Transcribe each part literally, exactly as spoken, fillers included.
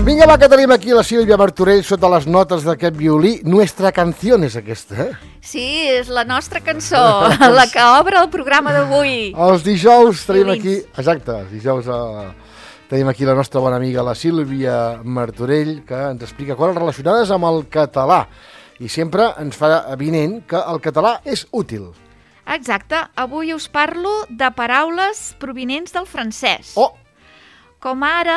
Vinga, va, que tenim aquí la Sílvia Martorell sota les notes d'aquest violí. Nuestra canción és aquesta, eh? Sí, és la nostra cançó, la que obre el programa d'avui. Els dijous tenim Violins. aquí... Exacte, els dijous eh, tenim aquí la nostra bona amiga, la Sílvia Martorell, que ens explica coses relacionades amb el català. I sempre ens fa avinent que el català és útil. Exacte, avui us parlo de paraules provinents del francès. Oh! Com ara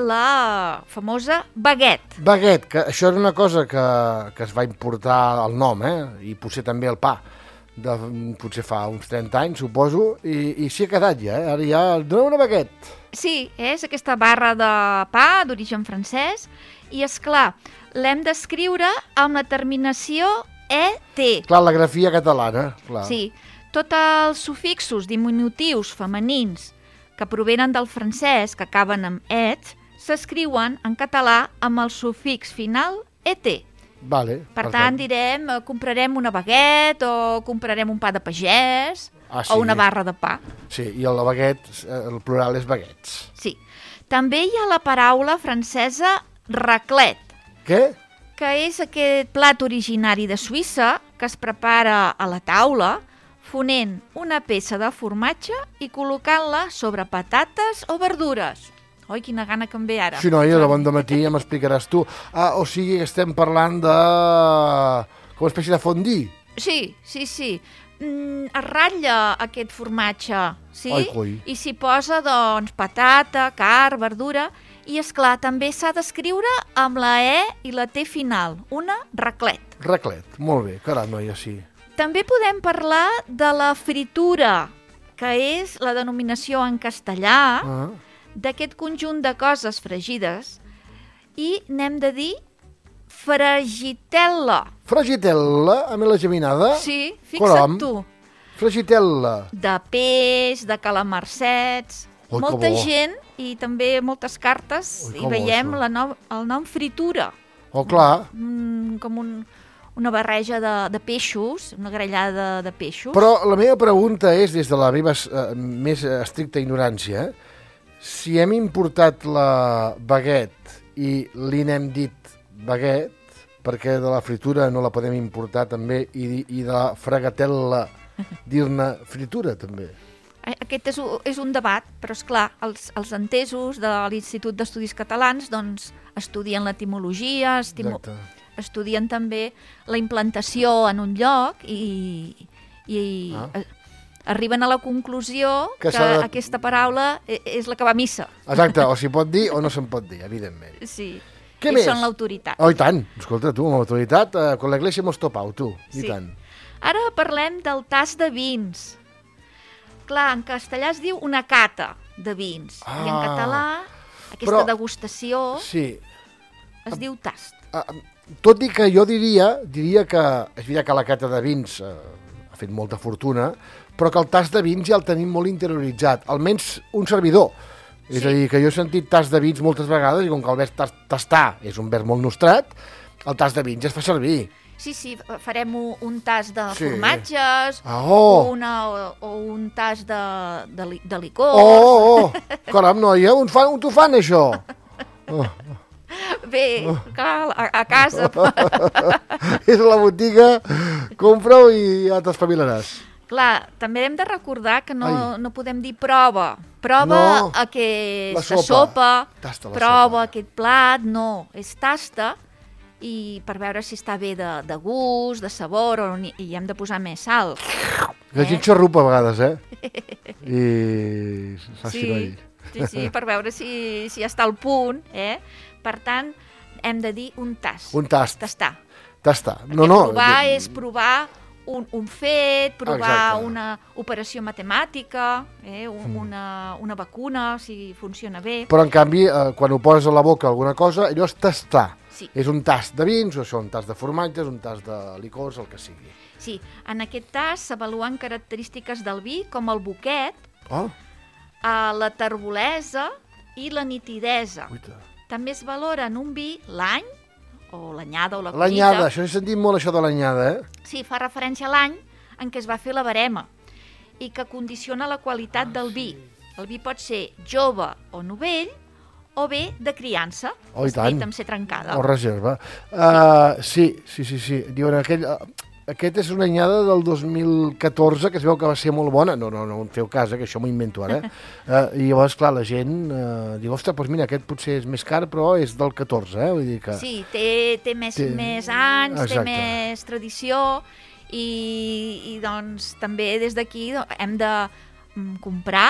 la famosa baguette. Baguette, que això era una cosa que, que es va importar el nom, eh? I potser també el pa, de, potser fa uns trenta anys, suposo, i, i s'hi ha quedat ja, eh? Ara ja dona una baguette. Sí, és aquesta barra de pa d'origen francès i, és clar, l'hem d'escriure amb la terminació E T. Clar, la grafia catalana, clar. Sí, tots els sufixos diminutius femenins que provenen del francès, que acaben amb et, s'escriuen en català amb el sufix final et. Vale, per tant, direm, eh, comprarem una baguette o comprarem un pa de pagès ah, sí. o una barra de pa. Sí, i el baguette, el plural és baguettes. Sí. També hi ha la paraula francesa raclette, Què? que és aquest plat originari de Suïssa que es prepara a la taula fonent una peça de formatge i col·locant-la sobre patates o verdures. Oi, quina gana que em ve ara. Sí, noia, de bon dematí ja m'explicaràs tu. Ah, o sigui, estem parlant de... com una espècie de fondue. Sí, sí, sí. Mm, es ratlla aquest formatge, sí? Ai, coi. I s'hi posa, doncs, patata, carn, verdura... I, és clar, també s'ha d'escriure amb la E i la T final, una raclette. Raclet, molt bé, caram, noia, sí. També podem parlar de la fritura, que és la denominació en castellà Ah. d'aquest conjunt de coses fregides, i n'hem de dir fragitella. Fragitella, amb la geminada? Sí, Caram. fixa't tu. Fragitella. De peix, de calamarsets... Ui, que molta bo. gent i també moltes cartes Ui, que i bo, veiem això. la nom, el nom fritura. Oh, clar. Mm, com un, una barreja de, de peixos, una grellada de peixos. Però la meva pregunta és, des de la meva eh, més estricta ignorància, si hem importat la baguette i li n'hem dit baguette, perquè de la fritura no la podem importar també, i, i de la fragatella dir-ne fritura també. Aquest és, un- és un debat, però és clar, els, els entesos de l'Institut d'Estudis Catalans doncs, estudien l'etimologia, estimo- Exacte. estudien també la implantació en un lloc i, i Ah. eh, arriben a la conclusió Que que, s'ha de- aquesta paraula e- és la que va a missa. Exacte, o s'hi pot dir o no se'n pot dir, evidentment. Sí, Què i més? són l'autoritat. Oh, i tant. Escolta, tu, amb l'autoritat, eh, con la iglesia hemos topado, tu. I Sí. tant. Ara parlem del tas de vins. Clar, en castellà es diu una cata de vins. I en Ah, català, aquesta però- degustació Sí. es diu tast. Ah, tot i que jo diria, diria que, és veritat que la cata de vins eh, ha fet molta fortuna, però que el tast de vins ja el tenim molt interioritzat, almenys un servidor. És Sí. a dir, que jo he sentit tast de vins moltes vegades i com que el verb tas- tastar és un verb molt nostrat, el tast de vins ja es fa servir. Sí, sí, farem un, un tas de Sí. formatges, Ah, oh. o, una, o, o un tas de, de, li, de licors. Oh, oh, oh, caram, noia, on, fan, on t'ho fan, això? Oh. Bé, clar, a, a casa. És a la botiga, compra-ho i ja t'espavilaràs. Clar, també hem de recordar que no, Ai. no podem dir prova. Prova No, aquesta la sopa. sopa, Tasta la prova sopa. aquest plat, no, és tasta, i per veure si està bé de, de gust, de sabor, o ni, i hem de posar més sal. La gent xarrupa a vegades, eh? I... Fa Sí, soroll. sí, sí, per veure si, si està al punt, eh? Per tant, hem de dir un tast. Un tast. Tastar. Tasta. No, Perquè no. provar és provar un, un fet, provar Exacte. una operació matemàtica, eh? un, una, una vacuna, si funciona bé. Però, en canvi, eh, quan ho poses a la boca alguna cosa, allò és tastar. Sí. És un tast de vins, o això, un tast de formatges, un tast de licors, el que sigui. Sí, en aquest tast s'avaluen característiques del vi com el boquet, Oh, eh, la terbolesa i la nitidesa. uita. També es valora en un vi l'any, o l'anyada o la L'anyada, collita. això he sentit molt, això de l'anyada, eh? Sí, fa referència a l'any en què es va fer la barema i que condiciona la qualitat del vi. El vi pot ser jove o novell, o bé de criança, Oh, i tant. escrit amb ser trencada. O reserva. Uh, sí, sí, sí, sí. Diuen, aquell, uh, aquest és una anyada del dos mil catorze, que es veu que va ser molt bona. No, no, no en feu cas, eh, que això m'ho invento ara. Uh, I llavors, clar, la gent uh, diu, ostres, doncs mira, aquest potser és més car, però és del catorze, eh? Vull dir que... Sí, té, té, més, Té- més anys, Exacte. té més tradició i, i doncs també des d'aquí do- hem de mm, comprar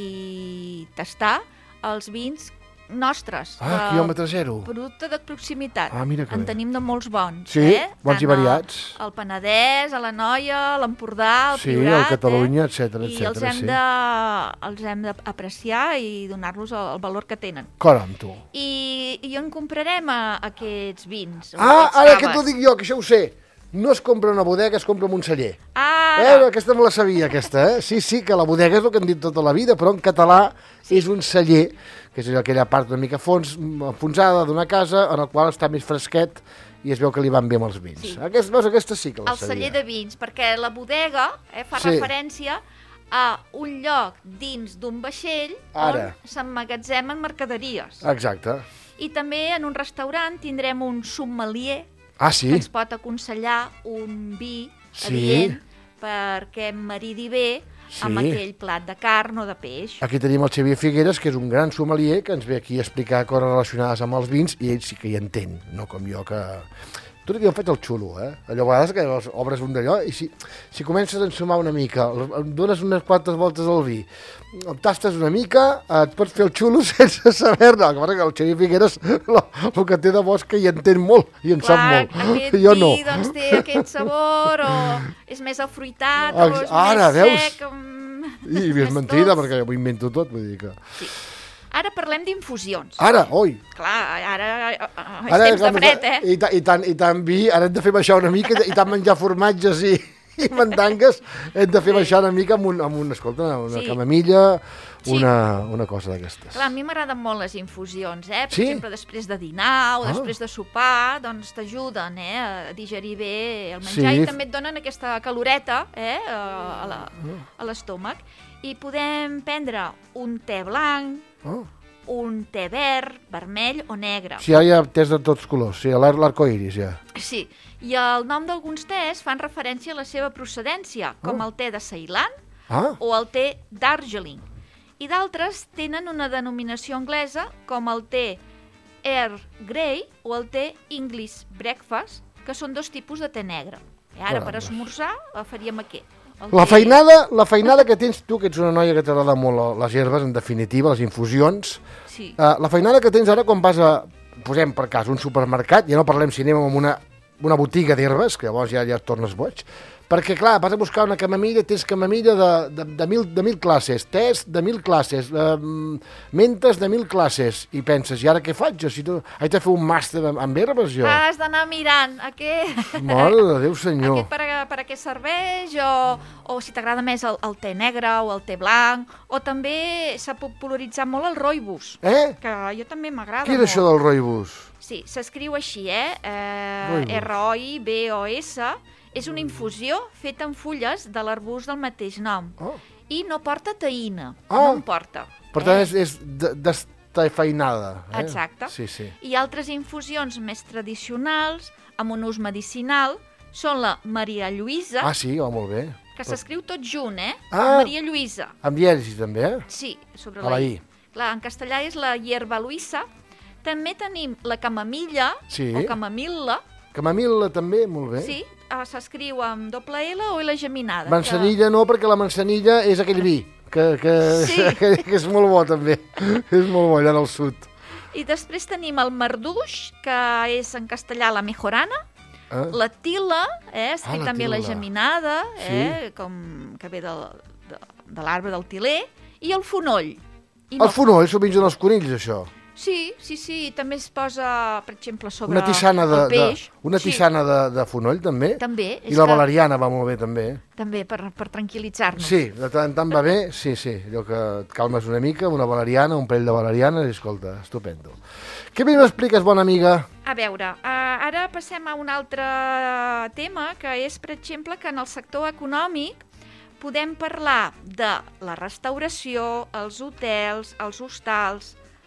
i tastar els vins nostres. Ah, de quilòmetre zero. producte de proximitat. Ah, mira que en bé. tenim de molts bons. Sí, eh? bons i Tant a- variats. Al Penedès, a l'Anoia, a l'Empordà, al Sí, Priorat. al Catalunya, eh? etcètera, I els etcètera, hem sí. de, els hem d'apreciar i donar-los el, el valor que tenen. Caram, tu. I, i on comprarem a, aquests vins? o Ah, aquests ara que caves? t'ho dic jo, que això ho sé. No es compra una bodega, es compra en un celler. Ara, Eh, aquesta me la sabia, aquesta, eh? Sí, sí, que la bodega és el que hem dit tota la vida, però en català sí. És un celler, que és aquella part una mica fons, enfonsada d'una casa, en el qual està més fresquet i es veu que li van bé amb els vins. Sí. Aquest, veus, aquesta sí que la el sabia. celler de vins, perquè la bodega eh, fa Sí. referència a un lloc dins d'un vaixell Ara. on s'emmagatzemen mercaderies. Exacte. I també en un restaurant tindrem un sommelier Ah, que sí? ens pot aconsellar un vi Sí. adient perquè maridi bé amb Sí. aquell plat de carn o de peix. Aquí tenim el Xavier Figueres, que és un gran sommelier, que ens ve aquí a explicar coses relacionades amb els vins, i ell sí que hi entén, no com jo, que... Tu jo em faig el xulo, eh? Allò a vegades que obres un d'allò i si, si comences a ensumar una mica, em dones unes quantes voltes al vi, em tastes una mica, et pots fer el xulo sense saber-ne. El que passa que el Xavier Figueres el, el que té de bo és que hi entén molt i en sap molt. Aquest Jo vi no. doncs, té aquest sabor o és més afruitat o és Ara, més veus? sec. Um, I, i és mentida, perquè ho invento tot, vull dir que... Sí. Ara parlem d'infusions. Ara, oi, Clar, ara eh, és Ara, temps de clar, fred, eh? I, ta, i, tant, I tant vi, ara hem de fer baixar una mica, i tant menjar formatges i, i mandangues, hem de fer Sí. baixar una mica amb un, amb un escolta, una Sí. camamilla, Sí. una, una cosa d'aquestes. Clar, a mi m'agraden molt les infusions, eh? Per Sí? exemple, després de dinar o Ah. després de sopar, doncs t'ajuden eh? a digerir bé el menjar Sí. i també et donen aquesta caloreta eh? a la- a l'estómac. I podem prendre un te blanc, Oh. un te verd, vermell o negre. Sí, ara hi ha tés de tots colors, sí, l'ar- l'arcoiris ja. Sí, i el nom d'alguns tés fan referència a la seva procedència, com Oh. el te de Ceilan Ah, o el te Darjeeling. I d'altres tenen una denominació anglesa, com el te Earl Grey o el te English Breakfast, que són dos tipus de te negre. I ara, Caramba. per esmorzar, eh, faríem aquest. el la te- feinada, la feinada que tens tu, que ets una noia que t'agrada molt les herbes, en definitiva, les infusions, Sí. Uh, la feinada que tens ara quan vas a, posem per cas, un supermercat, ja no parlem si anem a una, una botiga d'herbes, que llavors ja, ja et tornes boig, perquè clar, vas a buscar una camamilla, tens camamilla de, de, de, mil, de mil classes, tés de mil classes, eh, mentes de mil classes, i penses, i ara què faig? Jo, si tu, haig de fer un màster amb, amb herbes, jo? Has d'anar mirant aquest, Mare de Déu, senyor. aquest per, a, per a què serveix, o, o si t'agrada més el, el te negre o el te blanc, o també s'ha popularitzat molt el rooibos, Eh? que a jo també m'agrada Què molt. és això del rooibos? Sí, s'escriu així, eh? eh Rooibos. R O I B O S. És una infusió feta amb fulles de l'arbust del mateix nom. Oh. I no porta taïna, Ah. no en porta. Per tant, és, és de- destafeinada. Eh? Exacte. Sí, sí. I altres infusions més tradicionals, amb un ús medicinal, són la Maria Lluïsa, Ah, sí, oh, molt bé. que s'escriu tot junt, eh? Ah. Maria Lluïsa. Amb dièresi, també, eh? Sí, sobre A la la I. I. Clar, en castellà és la hierba luisa. També tenim la camamilla, Sí. o camamil·la, Camamil·la, també, molt bé. sí, eh, s'escriu amb doble L o L geminada. Manzanilla no, perquè la manzanilla és aquell vi, que, que, Sí. que, que és molt bo, també. És molt bo, allà al sud. Que... I després tenim el marduix, que és en castellà la mejorana, Eh? la tila, eh, escrit Ah, la també la tila. geminada, eh, com que ve de, de, de l'arbre del tiler, i el fonoll. I El fonoll s'ho mengen els conills, això. Sí, sí, sí, també es posa, per exemple, sobre Una tisana de, el de, peix. una Sí, tisana de, de fonoll, també. també. I és la que- valeriana va molt bé, també. També, per, per tranquil·litzar-nos. Sí, de tant en tant va bé, sí, sí. Allò que et calmes una mica, una valeriana, un parell de valerianes, i escolta, estupendo. Què més m'expliques, bona amiga? A veure, uh, ara passem a un altre tema, que és, per exemple, que en el sector econòmic podem parlar de la restauració, els hotels, els hostals,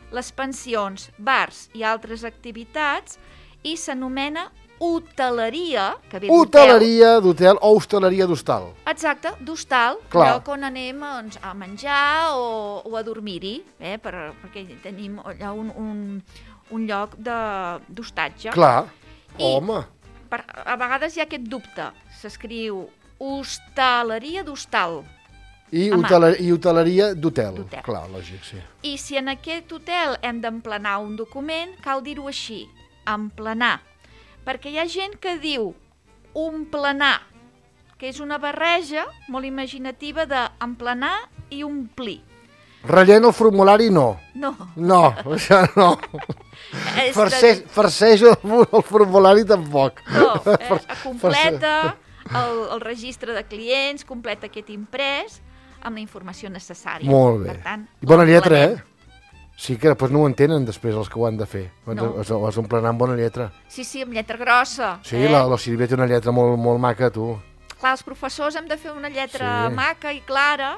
les pensions, bars i altres activitats, i s'anomena hoteleria, que ve d'hotel. Hoteleria d'hotel o hostaleria d'hostal. Exacte, d'hostal, Clar. lloc on anem doncs, a menjar o, o a dormir-hi, eh, per, perquè tenim allà un, un, un lloc de- d'hostatge. Clar, I- home. Per, a vegades hi ha aquest dubte, s'escriu hostaleria d'hostal. I, Home. hoteler, i hoteleria d'hotel. D'hotel. Clar, lògic, sí. I si en aquest hotel hem d'emplenar un document, cal dir-ho així, emplenar. Perquè hi ha gent que diu omplenar, que és una barreja molt imaginativa d'emplenar i omplir. Rellena el formulari, no. No, No, això no. és Farceix, farcejo el, el formulari tampoc. no eh? Far- completa el, el registre de clients, completa aquest imprès amb la informació necessària. Molt bé. Per tant, I bona lletra, l'emplenem. eh? Sí que després no ho entenen després els que ho han de fer. No. Es, es ompliran amb bona lletra. Sí, sí, amb lletra grossa. Sí, eh? la, la Sílvia té una lletra molt, molt maca, tu. Clar, els professors hem de fer una lletra Sí. maca i clara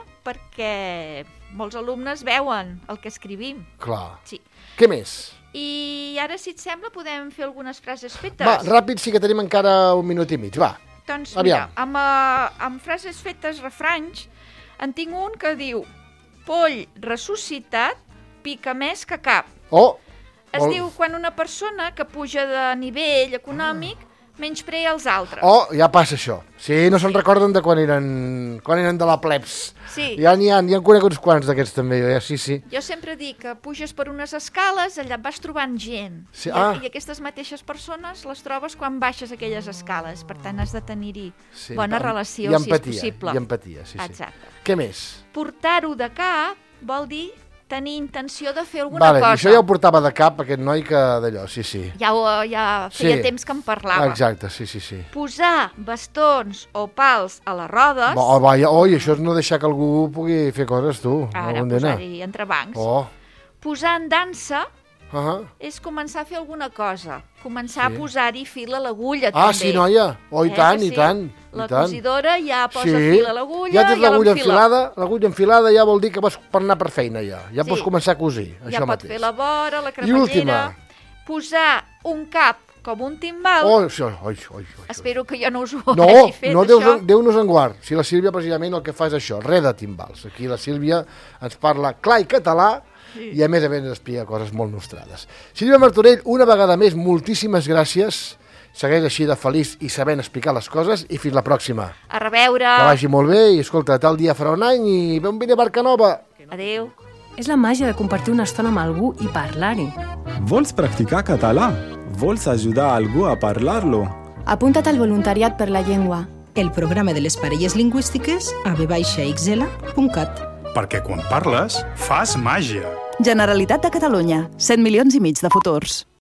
perquè molts alumnes veuen el que escrivim. Clar. Sí. Què més? I ara, si et sembla, podem fer algunes frases fetes. Va, ràpid, sí que tenim encara un minut i mig, va. Doncs aviam. mira, amb, uh, amb frases fetes, refranys, en tinc un que diu poll ressuscitat pica més que cap. Oh! Es oh. diu quan una persona que puja de nivell econòmic menysprea els altres. Oh, ja passa això. Sí, no se'n recorden de quan eren, quan eren de la plebs. Sí. Ja n'hi ha, n'hi ha conegut uns quants d'aquests també, jo, ja, sí, sí. Jo sempre dic que puges per unes escales, allà et vas trobant gent. Sí, I, ah. I aquestes mateixes persones les trobes quan baixes aquelles escales. Per tant, has de tenir-hi Sí, bona em- relació, i si és empatia, possible. I empatia, sí, sí. Exacte. Què més? Portar-ho de cap vol dir tenir intenció de fer alguna Vale, cosa. això ja ho portava de cap, aquest noi, que d'allò, sí, sí. Ja, ho, ja feia Sí. temps que en parlava. Exacte, sí, sí, sí. Posar bastons o pals a les rodes, Oh, vaja, oi, això és no deixar que algú pugui fer coses, tu. ara Condena. posar-hi entrebancs. Oh, Posar en dansa uh -huh. és començar a fer alguna cosa, començar Sí. a posar-hi fil a l'agulla, Ah, també. sí, noia? Oh, i Eh, tant, que i sí? tant. La i tant. cosidora ja posa Sí. fil a l'agulla Ja tens i l'agulla l'enfila. enfilada, l'agulla enfilada ja vol dir que vas per anar per feina ja. Ja Sí. pots començar a cosir, Ja això pot mateix. fer la vora, la I cremallera. última. Posar un cap com un timbal. Oh, això, oi, oi, oi, oi. Espero que jo no us ho No, hagi fet, no, Déu, això. Déu nos en guard. Si la Sílvia precisament el que fa és això, res de timbals. Aquí la Sílvia ens parla clar i català sí. i a més a més ens explica coses molt nostrades. Sílvia Martorell, una vegada més, moltíssimes gràcies. Segueix així de feliç i sabent explicar les coses i fins la pròxima. A reveure. Que vagi molt bé i escolta, tal dia farà un any i ve un vine a Barca Nova. Adéu. És la màgia de compartir una estona amb algú i parlar-hi. Vols practicar català? Vols ajudar algú a parlar-lo? Apunta't al voluntariat per la llengua. El programa de les parelles lingüístiques a v baixa x l punt cat. Perquè quan parles, fas màgia. Generalitat de Catalunya. set milions i mig de futurs.